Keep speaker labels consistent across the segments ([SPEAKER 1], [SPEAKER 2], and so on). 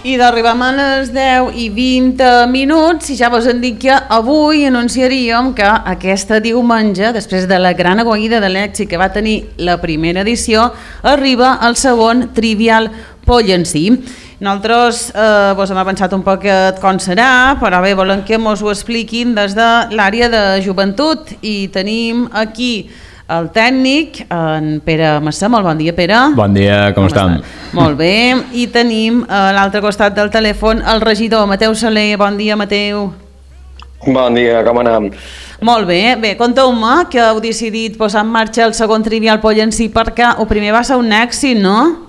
[SPEAKER 1] I d'arribam a les 10:20 i ja vos hem dit que avui anunciaríem que aquesta diumenge, després de la gran acollida de l'èxit que va tenir la primera edició, arriba el segon Trivial Pollencí. Nosaltres vos hem pensat un poc com serà, però bé, volem que mos ho expliquin des de l'àrea de joventut i tenim aquí el tècnic, en Pere Massà. Molt bon dia, Pere.
[SPEAKER 2] Bon dia, com estem?
[SPEAKER 1] Molt bé. I tenim a l'altre costat del telèfon el regidor Mateu Soler. Bon dia, Mateu.
[SPEAKER 3] Bon dia, com anem?
[SPEAKER 1] Molt bé. Bé, conteu-me que heu decidit posar en marxa el segon Trivial Pollencí perquè el primer va ser un èxit, no?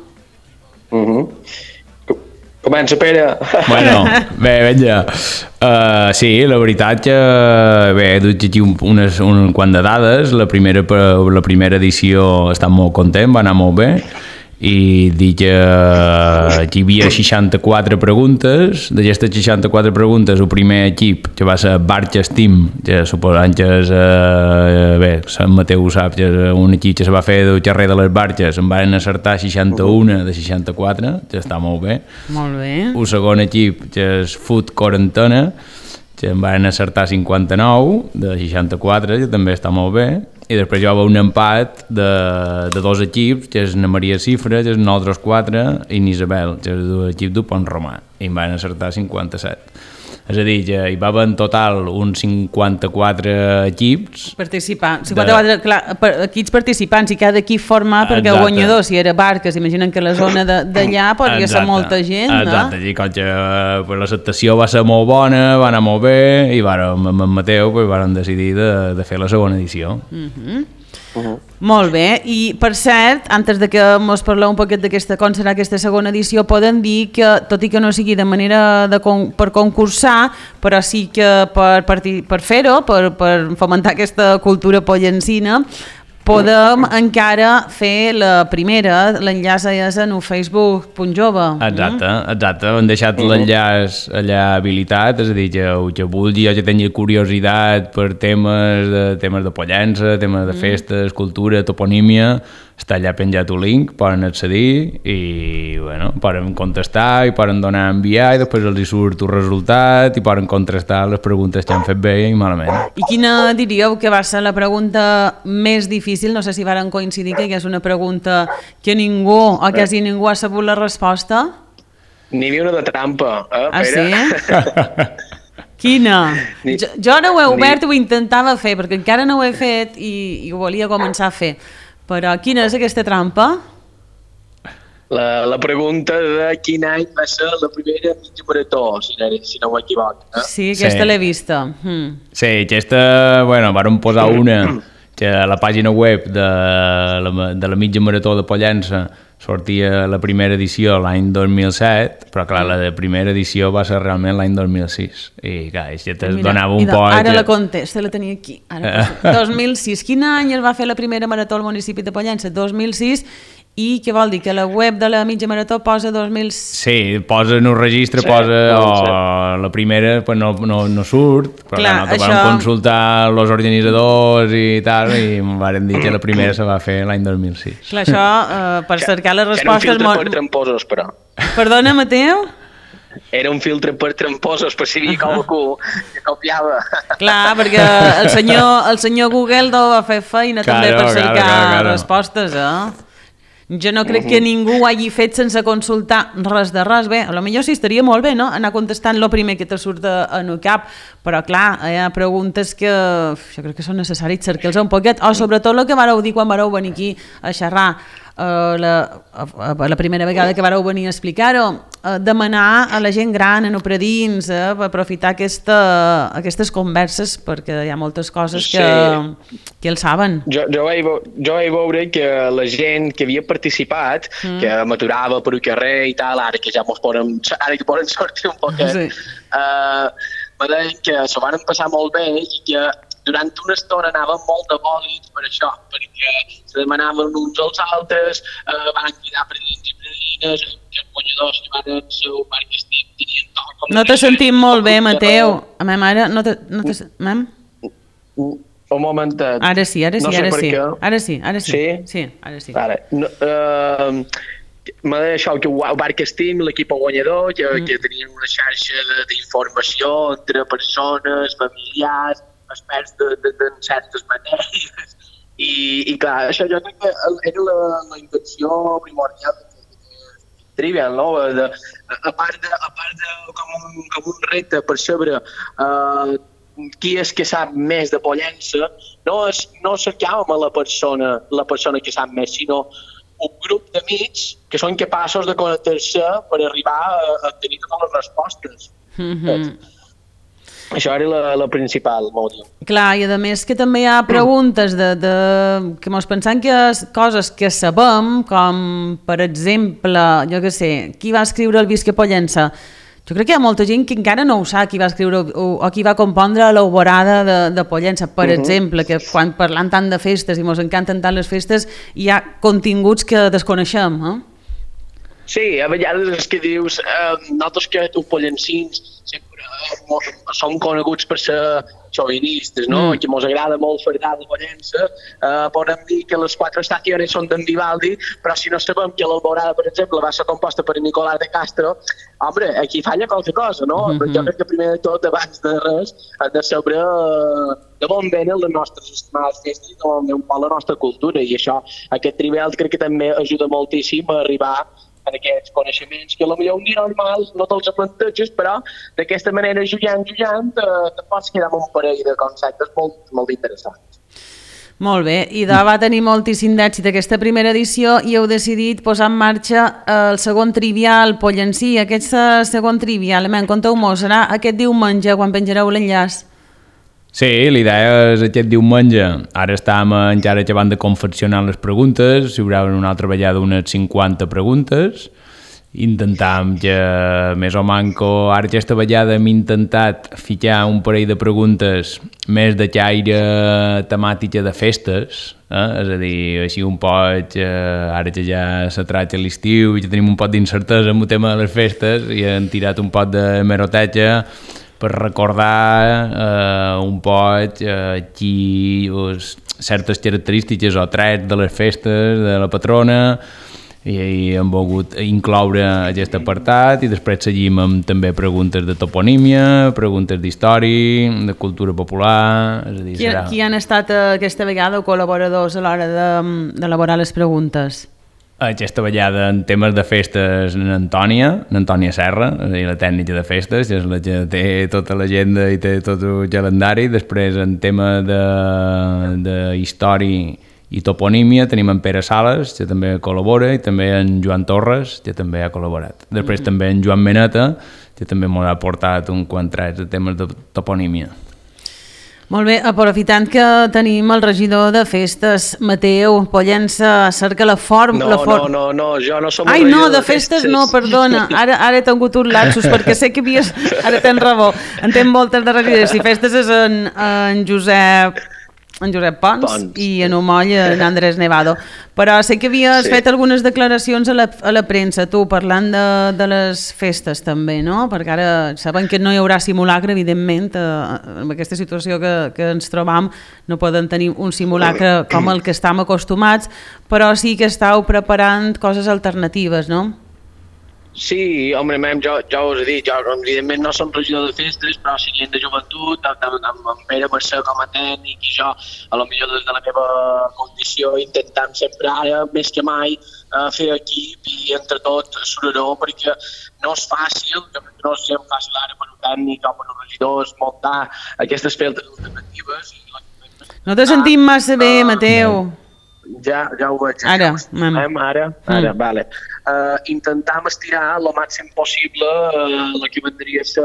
[SPEAKER 3] Comença, Pere.
[SPEAKER 2] Bueno, bé, vinga. Sí, la veritat que bé, he dut aquí un quant de dades. La primera edició està molt content, va anar molt bé, i dic que aquí hi havia 64 preguntes. D'aquestes 64 preguntes, el primer equip, que va ser Barges Team, que suposant que és, bé, Sant Mateu ho sap, que és un equip que se va fer del carrer de les Barges, en van acertar 61 de 64, que està molt bé.
[SPEAKER 1] Molt bé.
[SPEAKER 2] El segon equip, que és Food Quarantena, que en van acertar 59 de 64, que també està molt bé. I després hi va haver un empat de dos equips, que és na Maria Cifra, que és nosaltres 4, i n'Isabel, que és l'equip del Pont Romà, i en van acertar 57. És a dir, que hi va haver en total uns 54 equips.
[SPEAKER 1] Participants, 54 equips participants, i cada equip forma perquè el guanyador, si era Barques, imaginen que la zona d'allà podria ser molta gent, no?
[SPEAKER 2] Exacte, i com que l'acceptació va ser molt bona, va anar molt bé, i amb en Mateu vam decidir de fer la segona edició.
[SPEAKER 1] Molt bé, i per cert, antes de que mos parleu un poquet d'aquesta com serà aquesta segona edició, podem dir que, tot i que no sigui de manera per concursar, però sí que per fer-ho, per fomentar aquesta cultura pollencina, podem encara fer la primera, l'enllaç és en facebook.jove.
[SPEAKER 2] Exacte, hem deixat l'enllaç allà habilitat, és a dir, que vulgui o que tingui curiositat per temes de Pollença, temes de festes, cultura, toponímia, està allà penjat un link, poden accedir i bueno, poden contestar i poden donar a enviar, i després els hi surt un resultat i poden contrastar les preguntes que han fet bé i malament.
[SPEAKER 1] I quina diríeu que va ser la pregunta més difícil? No sé si varen coincidir que és una pregunta que ningú o quasi ningú ha sabut la resposta.
[SPEAKER 3] N'hi havia una de trampa, Pere?
[SPEAKER 1] Ah, sí? Quina? Jo no ho he obert, ho intentava fer, perquè encara no ho he fet i ho volia començar a fer. Però quina és aquesta trampa?
[SPEAKER 3] La pregunta de quin any va ser la primera mitja marató, si no m'equivoc.
[SPEAKER 1] Sí, aquesta l'he vista.
[SPEAKER 2] Sí, aquesta, bueno, vàrem posar una que a la pàgina web de la mitja marató de Pollença sortia la primera edició l'any 2007, però clar, la primera edició va ser realment l'any 2006. I clar, això te donava un poc...
[SPEAKER 1] Ara la contesta, la tenia aquí. 2006. Quin any es va fer la primera marató al municipi de Pollença? 2006. I què vol dir? Que la web de la mitja marató posa 2006?
[SPEAKER 2] Sí, posa en un registre, posa la primera, pues no surt, però clar, nosaltres vam consultar els organitzadors i tal, i vam dir que la primera se va fer l'any 2006.
[SPEAKER 1] Clar, això, per cercar les respostes...
[SPEAKER 3] Era un filtre per tramposos, però.
[SPEAKER 1] Perdona, Mateu?
[SPEAKER 3] Era un filtre per tramposos, per si hi havia qualcú que copiava.
[SPEAKER 1] Clar, perquè el senyor Google va fer feina també per cercar respostes, Jo no crec que ningú ho hagi fet sense consultar res de res. Bé, potser sí estaria molt bé, no?, anar contestant el primer que te surt en el cap, però clar, hi ha preguntes que jo crec que són necessaris cercar-los un poquet, o sobretot el que vareu dir quan vareu venir aquí a xerrar la primera vegada que vareu venir a explicar-ho, demanar a la gent gran, a predins, per aprofitar aquestes converses, perquè hi ha moltes coses que el saben.
[SPEAKER 3] Jo vaig veure que la gent que havia participat, que m'aturava per el carrer i tal, ara que poden sortir un poquet, me deien que s'ho van passar molt bé i que durant una estona anaven molt de bòlits per això, perquè se demanaven uns als altres, van cridar predins i predines, que els guanyadors que van al seu parc estim tenien toc.
[SPEAKER 1] No t'he sentit molt bé, Mateu. A ma mare, no t'he...
[SPEAKER 3] Un momentet.
[SPEAKER 1] Ara sí.
[SPEAKER 3] No sé per què.
[SPEAKER 1] Ara sí.
[SPEAKER 3] Sí?
[SPEAKER 1] Sí, ara sí.
[SPEAKER 3] Ara. m'ha això que ho Barca Steam, l'equip guanyador, que tenien una xarxa d'informació entre persones, familiars, experts de certes matèries, i clar, això jo crec que era la intenció primordial de Trivial, no? A part de com un repte per saber qui és que sap més de Pollença, no cercàvem a la persona que sap més, sinó un grup d'amics que són capaços de connectar-se per arribar a tenir totes les respostes. Això era la principal motiu.
[SPEAKER 1] Clar, i a més que també hi ha preguntes que mos pensem que coses que sabem, com per exemple, jo què sé, qui va escriure el Visca Pollença? Jo crec que hi ha molta gent que encara no ho sap, qui va escriure o qui va compondre l'Alborada de Pollença, per exemple, que quan parlant tant de festes i ens encanten tant les festes, hi ha continguts que desconeixem,
[SPEAKER 3] Sí, a vegades és que dius, nosaltres que els pollencins sempre som coneguts per ser xovinistes, no? Que ens agrada molt fardar de Pollença, podem dir que les 4 estacions són d'en Vivaldi, però si no sabem que l'Alborada, per exemple, va ser composta per Nicolás de Castro, home, aquí falla qualque cosa, no? Però jo crec que primer de tot, abans de res, hem de saber de on venen les nostres estimades festes i d'on ve un poc la nostra cultura, i això, aquest Trivial crec que també ajuda moltíssim a arribar en aquests coneixements que potser un dia normal no te'ls planteges, però d'aquesta manera, jugant, te pots quedar amb un parell de conceptes molt interessants.
[SPEAKER 1] Molt bé, i va tenir moltíssim d'èxit aquesta primera edició i heu decidit posar en marxa el segon Trivial Pollencí. Aquest segon Trivial, conteu-mos, serà aquest diumenge quan penjareu l'enllaç?
[SPEAKER 2] Sí, l'idea és aquest diumenge. Ara estem encara acabant de confeccionar les preguntes, hi haurà una altra vegada unes 50 preguntes. Intentam que, més o manco, ara aquesta vegada hem intentat ficar un parell de preguntes més de caire temàtica de festes, és a dir, així un poc, ara que ja se tracta l'estiu i que tenim un poc d'incertesa amb el tema de les festes i hem tirat un poc de hemeroteca per recordar un poc certes característiques o trets de les festes de la patrona, i hem volgut incloure aquest apartat, i després seguim amb també preguntes de toponímia, preguntes d'història, de cultura popular. És a dir,
[SPEAKER 1] qui han estat aquesta vegada col·laboradors a l'hora d'elaborar les preguntes?
[SPEAKER 2] Aquesta vegada en temes de festes n'Antònia Serra, és a dir, la tècnica de festes, és la que té tota l'agenda i té tot el calendari. Després en tema de història i toponímia tenim en Pere Sales, que també col·labora, i també en Joan Torres, que també ha col·laborat. Després també en Joan Meneta, que també m'ha aportat un quant de temes de toponímia.
[SPEAKER 1] Molt bé, aprofitant que tenim el regidor de festes, Mateu Pollença, cerca la fórmula...
[SPEAKER 3] No, jo no som
[SPEAKER 1] el regidor de festes. No, perdona, ara he tingut un lapsus, perquè sé que havies... Ara tens raó, en tens moltes de regidors, i festes és en Josep Pons i en Omoll en Andrés Nevado, però sé que havies fet algunes declaracions a la premsa, tu, parlant de les festes també, no? Perquè ara sabem que no hi haurà simulacre, evidentment, en aquesta situació que ens trobam no podem tenir un simulacre com el que estem acostumats, però sí que estàu preparant coses alternatives, no?
[SPEAKER 3] Sí, home, jo us he dit, jo evidentment no som regidor de festes, però sí que de joventut, amb en Pere Mercè com a tècnic i jo, a lo millor des de la meva condició, intentam sempre ara, més que mai, fer equip i entre tot soraró, perquè no és fàcil, que no és gens fàcil ara per un tècnic o per uns regidors muntar aquestes festes alternatives.
[SPEAKER 1] No te sentim massa bé, Mateu.
[SPEAKER 3] Ja ho veig.
[SPEAKER 1] Ara,
[SPEAKER 3] vale. Intentam estirar el màxim possible el que vendria a ser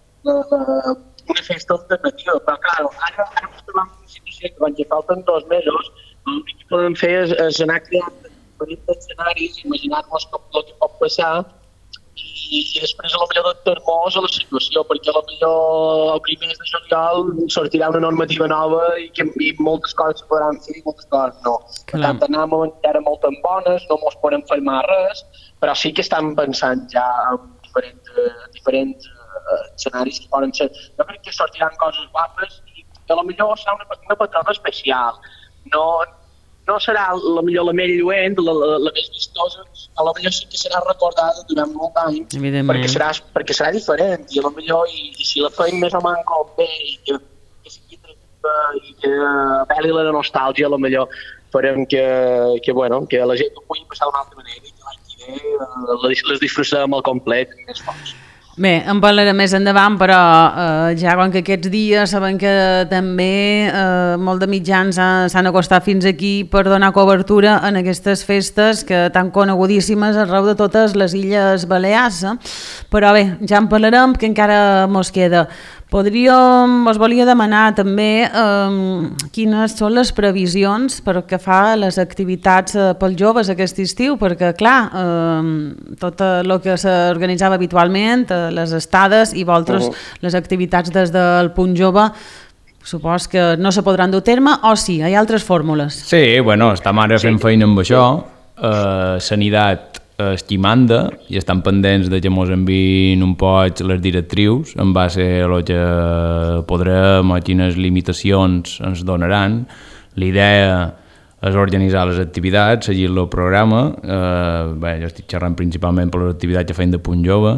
[SPEAKER 3] una festa alternativa, però clar, ara ens trobem en una situació que quan ja falten 2 mesos, el que podem fer és anar creant diferents escenaris, imaginar-nos el que pot passar i després potser adaptar-nos a la situació, perquè potser el primer de juliol sortirà una normativa nova i moltes coses se podran fer i moltes coses no. Per tant, anem encara molt en bones, no ens podem fermar res, però sí que estem pensant ja en diferents escenaris que poden ser. Jo crec que sortiran coses guapes i potser serà una patrona especial. No no serà la millor, la més lluent, la més vistosa, a la millor sí que serà recordada durant molt anys, perquè serà diferent, i a la millor, i si la feim més o manco bé, i que sigui atractiva, i que apel·li la nostàlgia, a la millor farem que la gent ho pugui passar d'una altra manera, i que l'any que ve les disfrutem al complet, més forts.
[SPEAKER 1] Bé, en parlarem més endavant, però ja quan que aquests dies sabem que també molt de mitjans s'han acostat fins aquí per donar cobertura en aquestes festes que tan conegudíssimes arreu de totes les Illes Balears. Però bé, ja en parlarem, que encara mos queda. Us volia demanar també quines són les previsions per que fa les activitats pels joves aquest estiu, perquè clar, tot el que s'organitzava habitualment, les estades i vosaltres les activitats des del Punt Jove, supos que no se podran dur a terme, o sí, hi ha altres fórmules?
[SPEAKER 2] Sí, bueno, estem ara fent feina amb això, Sanitat estimant-de i estan pendents de que mos enviïn un poc les directrius en base a lo que podrem o quines limitacions ens donaran. L'idea és organitzar les activitats, seguir el programa. Jo estic xerrant principalment per les activitats que feim de Punt Jove.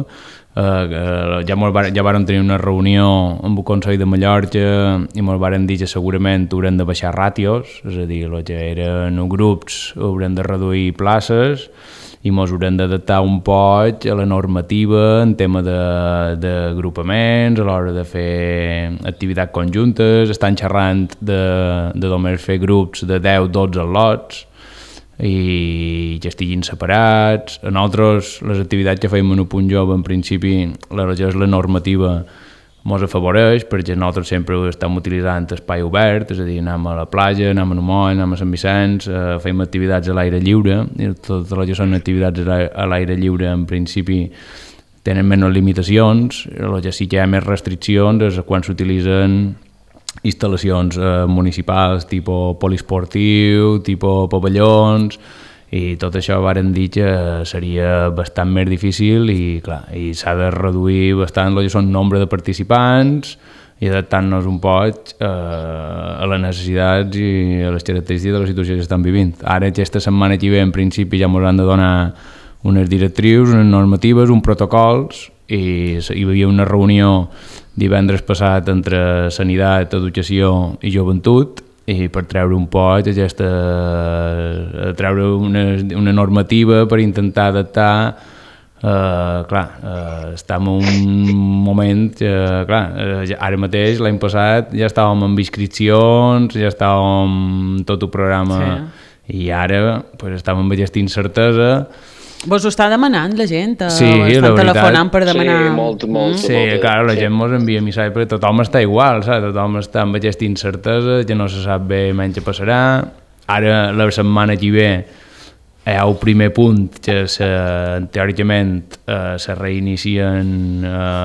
[SPEAKER 2] Ja vàrem tenir una reunió amb el Consell de Mallorca i ens varen dir que segurament haurem de baixar ràtios, és a dir, el que eren grups haurem de reduir places i ens haurem d'adaptar un poc a la normativa en tema d'agrupaments, a l'hora de fer activitats conjuntes. Estan xerrant de només fer grups de 10-12 lots i que estiguin separats. A nosaltres, les activitats que fem en un Punt Jove, en principi, la normativa ens afavoreix, perquè nosaltres sempre estem utilitzant espai obert, és a dir, anem a la platja, anem a Numont, anem a Sant Vicenç, fem activitats a l'aire lliure, i totes les que són activitats a l'aire lliure, en principi, tenen menys limitacions. El que sí que hi ha més restriccions és quan s'utilitzen instal·lacions municipals, tipus poliesportiu, tipus pavellons, i tot això varen dir que seria bastant més difícil i clar, i s'ha de reduir bastant el que són nombre de participants i adaptant-nos un poc a les necessitats i a les característiques de la situació que estan vivint. Ara, aquesta setmana que ve, en principi, ja ens han de donar unes directrius, unes normatives, uns protocols, i hi havia una reunió divendres passat entre Sanitat, Educació i Joventut, i per treure un poc treure una normativa per intentar adaptar. Estem en un moment que, ara mateix, l'any passat, ja estàvem amb inscripcions, ja estàvem amb tot el programa, i ara estem amb aquesta incertesa.
[SPEAKER 1] Vos ho està demanant la gent?
[SPEAKER 2] Sí, la veritat.
[SPEAKER 1] Telefonant per demanar...
[SPEAKER 3] Sí, molt.
[SPEAKER 2] Sí, clar, la gent mos envia missatges perquè tothom està igual, saps? Tothom està amb aquesta incertesa, que no se sap bé menys què passarà. Ara, la setmana que ve, hi ha el primer punt que teòricament se reinicien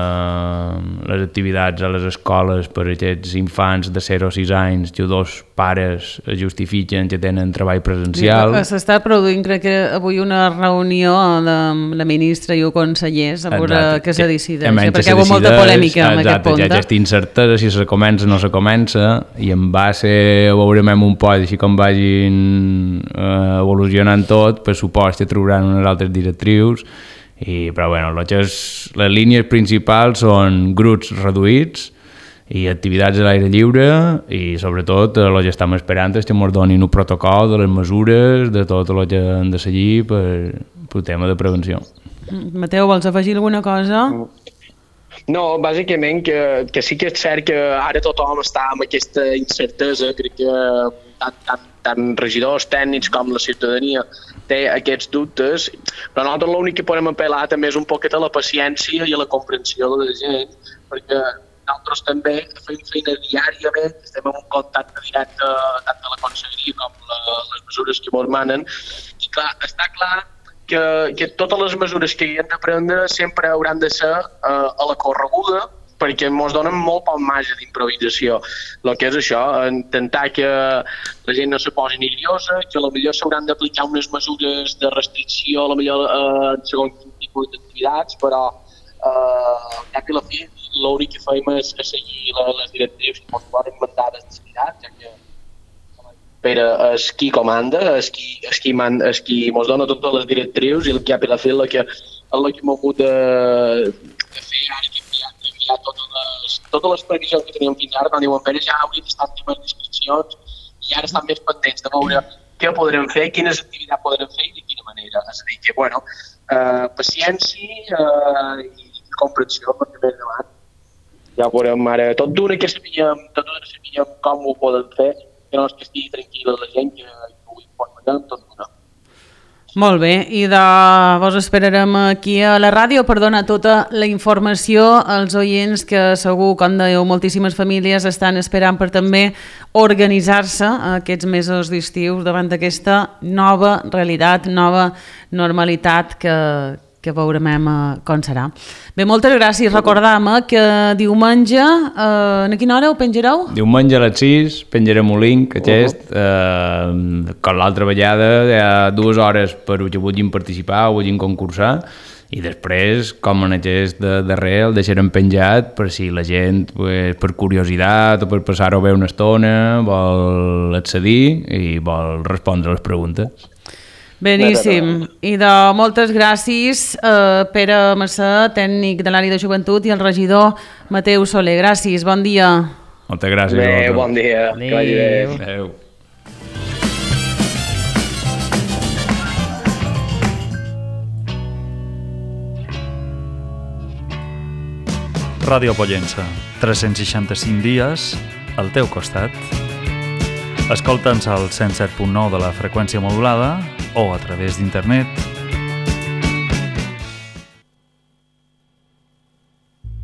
[SPEAKER 2] les activitats a les escoles per a aquests infants de 0 a 6 anys que dos pares justifiquen que tenen treball presencial.
[SPEAKER 1] S'està produint, crec que avui, una reunió amb la ministra i el conseller a veure què se decideix, perquè hi ha molta polèmica en aquest punt.
[SPEAKER 2] Hi ha aquesta incertesa si se comença o no se comença, i en base a veurem un poc, així com vagin evolucionant tot, per supost que trobaran unes altres directrius, però bueno, les línies principals són grups reduïts i activitats a l'aire lliure, i sobretot el que estem esperant és que ens donin un protocol de les mesures, de tot el que han de seguir per tema de prevenció.
[SPEAKER 1] Mateu, vols afegir alguna cosa?
[SPEAKER 3] No, bàsicament que sí que és cert que ara tothom està amb aquesta incertesa. Crec que tant regidors tècnics com la ciutadania té aquests dubtes, però nosaltres l'únic que podem apel·lar també és un poquet a la paciència i a la comprensió de la gent, perquè nosaltres també fem feina diàriament, estem en un contacte directe tant de la conselleria com les mesures que ens manen, i clar, està clar que totes les mesures que hi hem de prendre sempre hauran de ser a la correguda, perquè ens donen molt poc marge d'improvisació. El que és això, intentar que la gent no se posi nerviosa, que potser s'hauran d'aplicar unes mesures de restricció, en segons quin tipus d'activitats, però cap i la fi, l'únic que fem és seguir les directrius que ens poden inventar les activitats, ja que Pere és qui comanda, és qui mos dona totes les directrius i el cap i la fi és el que hem hagut de fer ara que hem enviat totes les previsions que teníem fins ara, quan diuen Pere ja haurien estat temes d'inscripcions i ara estan més pendents de veure què podrem fer, quines activitats podrem fer i de quina manera. És a dir, que bueno, paciència i comprensió perquè més endavant ja veurem ara tot d'una que sabíem com ho podem fer, que no és que estigui tranquil·la la gent que ho informarem tot d'una.
[SPEAKER 1] Molt bé, i vos esperarem aquí a la ràdio per donar tota la informació als oients que segur, com dèieu, moltíssimes famílies estan esperant per també organitzar-se aquests mesos d'estiu davant d'aquesta nova realitat, nova normalitat que veurem com serà. Bé, moltes gràcies. Recordam que diumenge, a quina hora ho penjareu?
[SPEAKER 2] Diumenge a les 6 penjarem un link, aquest, com l'altra vegada, hi ha 2 hores per que vulguin participar o vulguin concursar, i després, com en aquest darrer, el deixarem penjat per si la gent, per curiositat o per passar-ho bé una estona, vol accedir i vol respondre les preguntes.
[SPEAKER 1] Beníssim. I moltes gràcies Pere Massà, tècnic de l'àrea de joventut, i el regidor Mateu Soler. Gràcies, bon dia.
[SPEAKER 2] Moltes gràcies.
[SPEAKER 3] Bé, bon dia. Que vagi bé.
[SPEAKER 2] Adéu.
[SPEAKER 4] Ràdio Pollença, 365 dies al teu costat. Escolta'ns al 107.9 de la freqüència modulada o a través d'internet